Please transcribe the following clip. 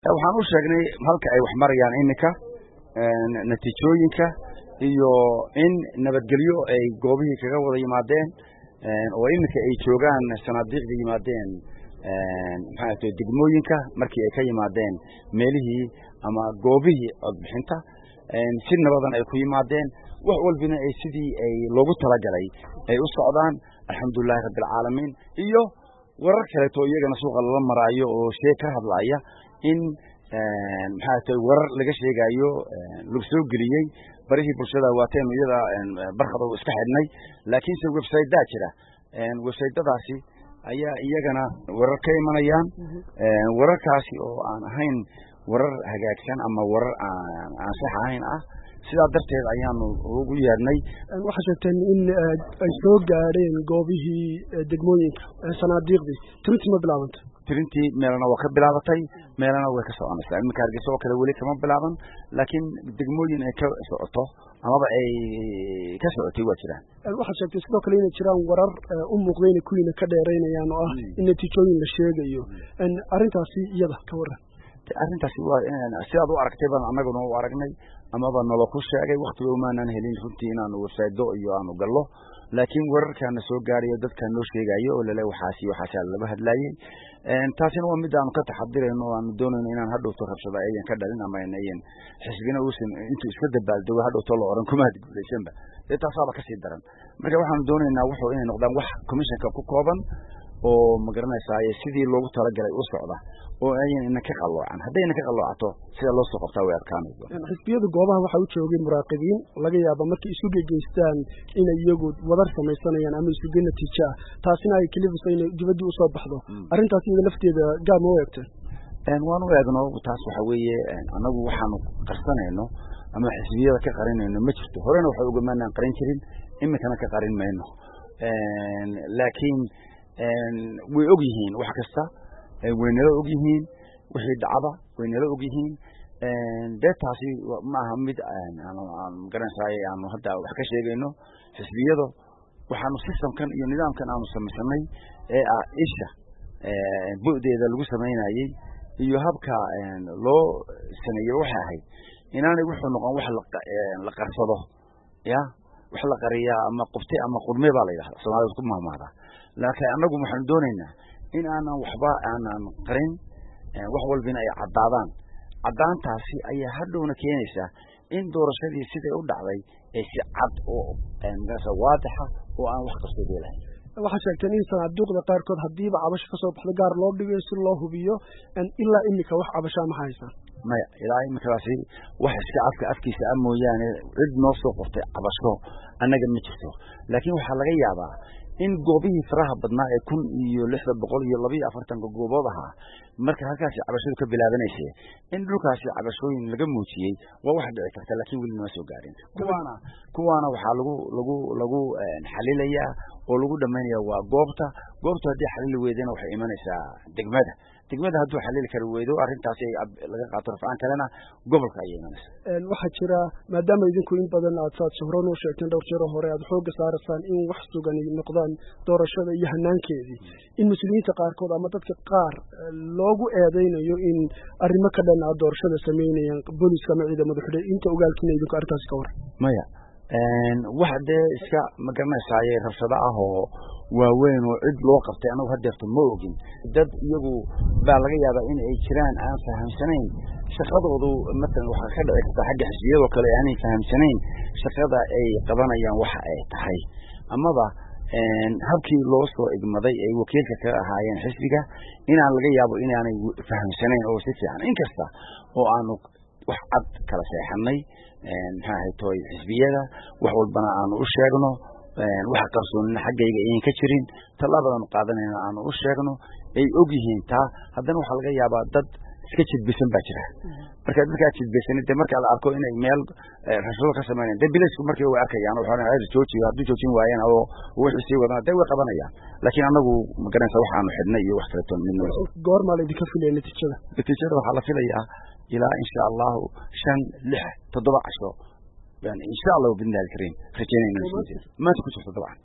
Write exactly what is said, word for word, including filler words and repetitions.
waxaan u sheegnay halka ay wax marayaan iminka natiijooyinka iyo in nabadgelyo ay goobihii kaga wada yimaadeen oo iminka ay joogaan sanaadiiqda yimaadeen maxaa tahay degmooyinka markii ay ka yimaadeen meelihii ama goobihii codbixinta si nabadan ay ku yimaadeen wax walbina ay sidii ay loogu talagalay ay u socdaan alxamdulillahi rabbil caalamiin iyo warar kale oo iyagana suuqa la maraayo oo shay ka hadlaya in maxaa tahay warar laga sheegayo lagu soo geliyay barihii bulshada waateen iyada barxada oo iska xidhnay laakiin se website-da jira website-daasi ayaa iyagana warar ka imanayaan wararkaasi oo aan ahayn warar hagaagsan ama warar aan aan sax ahayn ah sidaa darteed ayaanu ugu yeedhnay waxaa sheegteen in ay soo gaadheen goobihii degmooyinka sanaadiiqdii tirintii ma bilaabantay tirintii meelana waa ka bilaabatay meelana way ka soconaysaa iminka hargeysa oo kale weli kama bilaaban laakiin degmooyin ay ka socoto amaba ay ka socotay waa jiraan waxaad sheegtay sidoo kale inay jiraan warar u muuqda inay kuwiina ka dheeraynayaan oo ah in natiijooyin la sheegayo arrintaasi iyada ka waran arrintaasi waa sidaad u aragtay baan annaguna u aragnay amaba nolo ku sheegay waktiga umaanan helin runtii inaanu website-do iyo aanu gallo laakiin wararkaana soo gaarayo dadkaan noo sheegayo oo lale waxaasi waxaasaa laba hadlaayey taasina waa mid aanu ka taxadirayno o aanu doonayno inaan hadhowto rabshada ayan ka dhalin ama ayan xisbina uusan intuu iska dabaaldego hadhowto la oran kuma hadguulaysanba dee taasaaba kasii daran marka waxaanu doonaynaa wuxuu inay noqdaan wax commissionka ku kooban oo magaranaysaa sidii loogu talagalay u socda oo ayan ina ka qaloocan haddayna ka qaloocato sida loo soo qabtaa way adkaanayso xisbiyada goobaha waxaa u joogay muraaqibiin laga yaaba markay isu gegeystaan inay iyagu wadar samaysanayaan ama isuge natiijo ah taasina ay kalifiso inay dibadii usoo baxdo arrintaas iyada lafteeda gaar ma u eegteen waan u eegno taas waxa weeye annagu waxaanu qarsanayno ama xisbiyada ka qarinayno ma jirto horena waxa ugamaanaan qarin jirin iminkana ka qarin mayno laakiin way og yihiin wax kasta way nala og yihiin wixii dhacda way nala og yihiin dee taasi maaha mid aan magaranaysaay aanu hadda wax ka sheegayno xisbiyada waxaanu systemkan iyo nidaamkan aanu samaysanay ee ah isha bu'deeda lagu samaynayey iyo habka loo sameeyey waxay ahayd inaanay wuxuu noqon wax la qarsado ya wax la qariyaa ama qubtay ama qurme baa la yidhahda soomaalida ku mahmaada laakiin annagu waxaan doonaynaa in aanan waxba aanan qarin wax walbina ay caddaadaan caddaantaasi ayaa hadhowna keenaysaa in doorashadii siday u dhacday ay si cad oo waadixa oo aan wax kastoo beelahayn waxaad sheegteen in sanaaduuqda qaarkood haddiiba cabasho ka soo baxdo gaar loo dhigayo si loo hubiyo ilaa iminka wax cabashaa ma haysaan maya ilaa iminkadaasi wax iska afka afkiisa ah mooyaane cid noo soo qortay cabasho annaga ma jirto laakiin waxaa laga yaabaa in goobihii faraha badnaa ee kun iyo lixda boqol iyo labiyo afartanka goobood ahaa marka halkaasi cabashadu ka bilaabanaysay in dhulkaasi cabashooyin laga muujiyey waa wax dhici karta laakiin weli nama soo gaarin kuwaana kuwaana waxaa lagu lagu lagu xalilayaa oo lagu dhamaynaya waa goobta goobta haddii xalili weydana waxay imanaysaa degmada degmada hadduu xalili kari weydo arrintaasi laga qaato rafcaan kalena gobolka ayay imanaysaa waxaa jira maadaama idinku in badan aad saad shuhro noo sheegteen dhowr jeero hore aad xoogga saarasaan in wax sugan noqdaan doorashada iyo hanaankeedii in mas-uuliyiinta qaarkood ama dadka qaar loogu eedeynayo in arrimo ka dhan aad doorashada samaynayaan booliska ama ciidamada xidhe inta ogaalkiina idinku arrintaasi ka waran maya wax dee iska magaranaysaayey rabshado ah oo waaweyn oo cid loo qabtay anagu hadeerto ma ogin dad iyagu baa laga yaabaa in ay jiraan aan fahamsanayn shaqadoodu matalan waxaa ka dhici karta xagga xisbiyadoo kale aanay fahamsanayn shaqada ay qabanayaan waxa ay tahay amaba habkii loo soo igmaday ay wakiilka ka ahaayeen xisbiga inaan laga yaabo inaanay fahamsanayn oo si fiican inkasta oo aanu wax cad kala seexanay maxaa ahayd tooy xisbiyada wax walbana aanu u sheegno waxa qarsoonina xaggayga ayan ka jirin tallaabadaanu qaadanayna aanu u sheegno ay og yihiin taa haddana waxaa laga yaabaa dad iska jidbisan baa jira marka dadkaa jidbisanid dee marka la arko inay meel rashado ka samaynayan dee bilaysku markay way arkayaan waxaa joojiyo hadduu joojin waayeen oo wixii sii wadana dee way qabanayaan laakiin annagu magaranaysa waxaanu xidhnay iyo wax kaleeto midna goormaa la idinka filaya natiijada natiijada waxaa la filayaa ilaa insha allahu shan lix toddoba casho yani insha allahu bidnaahi alkariim rajaynayna maanta ku jirto dabcan